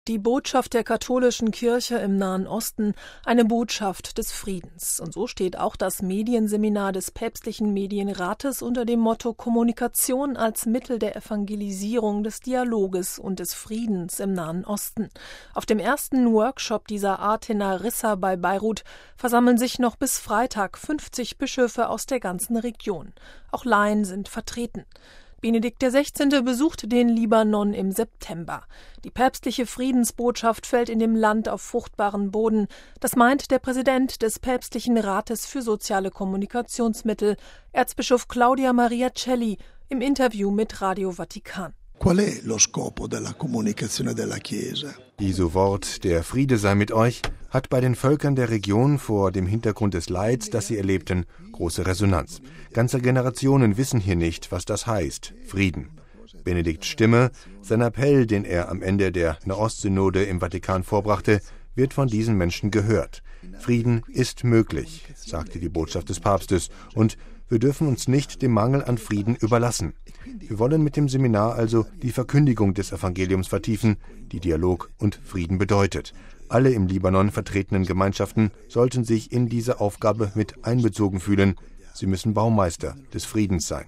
Die Botschaft der katholischen Kirche im Nahen Osten, eine Botschaft des Friedens. Und so steht auch das Medienseminar des Päpstlichen Medienrates unter dem Motto Kommunikation als Mittel der Evangelisierung, des Dialoges und des Friedens im Nahen Osten. Auf dem ersten Workshop dieser Art in Narissa bei Beirut versammeln sich noch bis Freitag 50 Bischöfe aus der ganzen Region. Auch Laien sind vertreten. Benedikt XVI. Besucht den Libanon im September. Die päpstliche Friedensbotschaft fällt in dem Land auf fruchtbaren Boden. Das meint der Präsident des Päpstlichen Rates für soziale Kommunikationsmittel, Erzbischof Claudia Maria Celli, im Interview mit Radio Vatikan. Jesu Wort, der Friede sei mit euch, hat bei den Völkern der Region vor dem Hintergrund des Leids, das sie erlebten, große Resonanz. Ganze Generationen wissen hier nicht, was das heißt, Frieden. Benedikts Stimme, sein Appell, den er am Ende der Nahostsynode im Vatikan vorbrachte, wird von diesen Menschen gehört. Frieden ist möglich, sagte die Botschaft des Papstes, und wir dürfen uns nicht dem Mangel an Frieden überlassen. Wir wollen mit dem Seminar also die Verkündigung des Evangeliums vertiefen, die Dialog und Frieden bedeutet. Alle im Libanon vertretenen Gemeinschaften sollten sich in diese Aufgabe mit einbezogen fühlen. Sie müssen Baumeister des Friedens sein.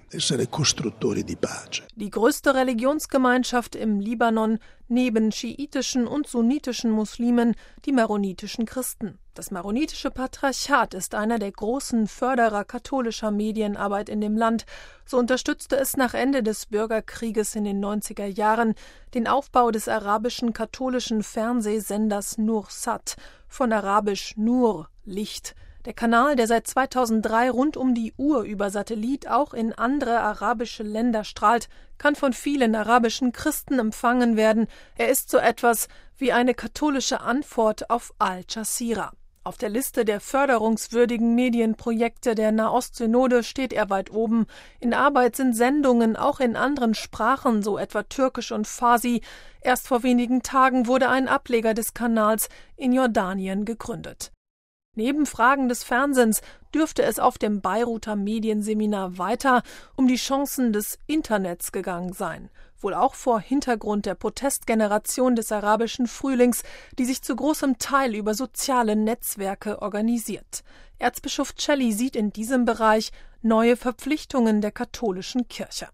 Die größte Religionsgemeinschaft im Libanon, neben schiitischen und sunnitischen Muslimen, die maronitischen Christen. Das maronitische Patriarchat ist einer der großen Förderer katholischer Medienarbeit in dem Land. So unterstützte es nach Ende des Bürgerkrieges in den 90er Jahren den Aufbau des arabischen katholischen Fernsehsenders Nur Sat, von arabisch Nur, Licht. Der Kanal, der seit 2003 rund um die Uhr über Satellit auch in andere arabische Länder strahlt, kann von vielen arabischen Christen empfangen werden. Er ist so etwas wie eine katholische Antwort auf Al Jazeera. Auf der Liste der förderungswürdigen Medienprojekte der Nahostsynode steht er weit oben. In Arbeit sind Sendungen auch in anderen Sprachen, so etwa Türkisch und Farsi. Erst vor wenigen Tagen wurde ein Ableger des Kanals in Jordanien gegründet. Neben Fragen des Fernsehens dürfte es auf dem Beiruter Medienseminar weiter um die Chancen des Internets gegangen sein. Wohl auch vor Hintergrund der Protestgeneration des arabischen Frühlings, die sich zu großem Teil über soziale Netzwerke organisiert. Erzbischof Celli sieht in diesem Bereich neue Verpflichtungen der katholischen Kirche.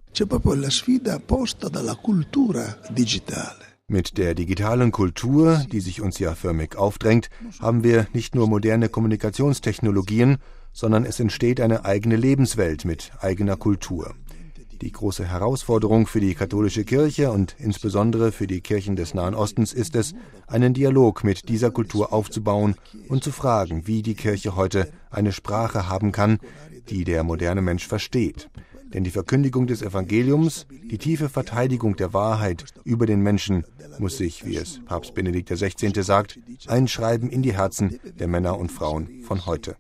Mit der digitalen Kultur, die sich uns ja förmlich aufdrängt, haben wir nicht nur moderne Kommunikationstechnologien, sondern es entsteht eine eigene Lebenswelt mit eigener Kultur. Die große Herausforderung für die katholische Kirche und insbesondere für die Kirchen des Nahen Ostens ist es, einen Dialog mit dieser Kultur aufzubauen und zu fragen, wie die Kirche heute eine Sprache haben kann, die der moderne Mensch versteht. Denn die Verkündigung des Evangeliums, die tiefe Verteidigung der Wahrheit über den Menschen muss sich, wie es Papst Benedikt XVI. Sagt, einschreiben in die Herzen der Männer und Frauen von heute.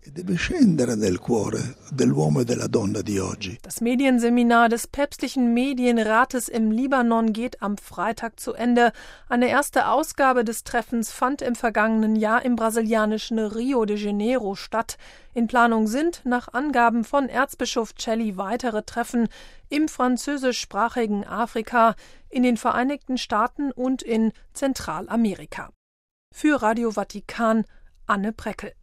Das Medienseminar des Päpstlichen Medienrates im Libanon geht am Freitag zu Ende. Eine erste Ausgabe des Treffens fand im vergangenen Jahr im brasilianischen Rio de Janeiro statt. In Planung sind, nach Angaben von Erzbischof Celli, weitere Treffen im französischsprachigen Afrika, in den Vereinigten Staaten und in Zentralamerika. Für Radio Vatikan, Anne Preckel.